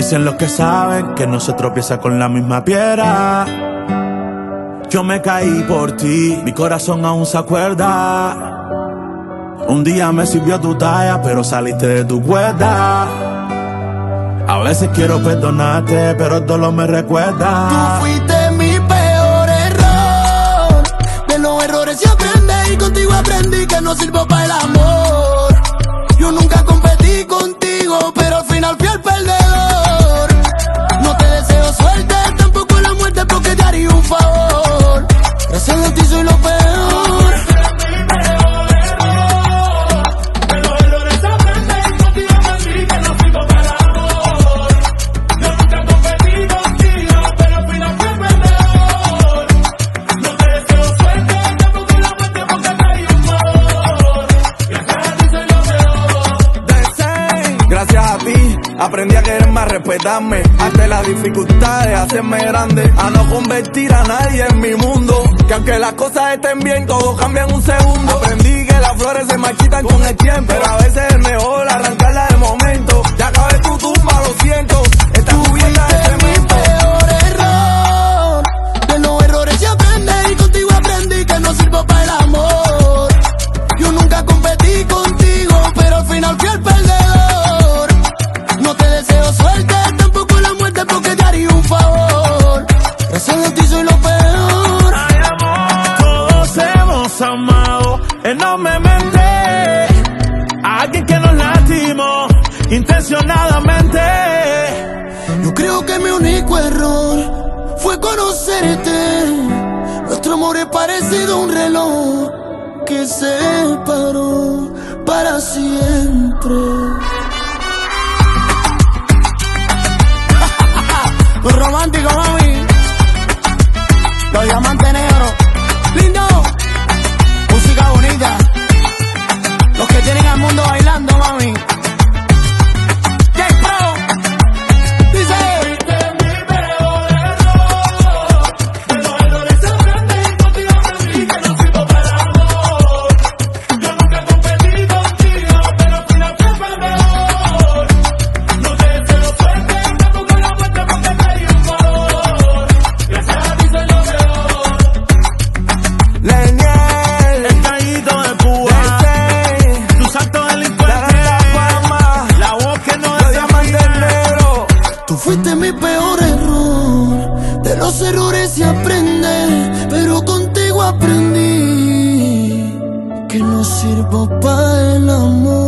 Dicen los que saben que no se tropieza con la misma piedra. Yo me caí por ti, mi corazón aún se acuerda. Un día me sirvió tu talla, pero saliste de tu cuerda. A veces quiero perdonarte, pero el dolor me recuerda. Tú fuiste mi peor error. De los errores se aprende y contigo aprendí que no sirvo para el amor. Yo nunca competí contigo, pero al final fui el perdedor. No te deseo suerte, tampoco la muerte, porque te haría un favor. Gracias a ti soy lo peor. Gracias a ti aprendí a quererme, a respetarme, ante las dificultades, a hacerme grande, a no convertir a nadie en mi mundo. Que aunque las cosas estén bien, todo cambia en un segundo. Aprendí que las flores se marchitan con el tiempo, pero a veces es mejor arrancarla de momento. Ya acabé tu tumba, lo siento, esta cubierta de cemento. Peor error. De los errores se aprende y contigo aprendí que no sirvo para el amor. Yo nunca competí contigo, pero al final fui el perdedor. No te deseo suerte, tampoco la muerte, porque te haría un favor. Gracias a ti soy lo peor. Ay, amor, todos hemos amado enormemente a alguien que nos lastimó intencionadamente. Yo creo que mi único error fue conocerte. Nuestro amor es parecido a un reloj que se paró para siempre. Los románticos, mami. Los diamantes negros. Lindo. Música bonita. Los que tienen al mundo bailando, mami. Fuiste mi peor error. De los errores se aprende, pero contigo aprendí que no sirvo para el amor.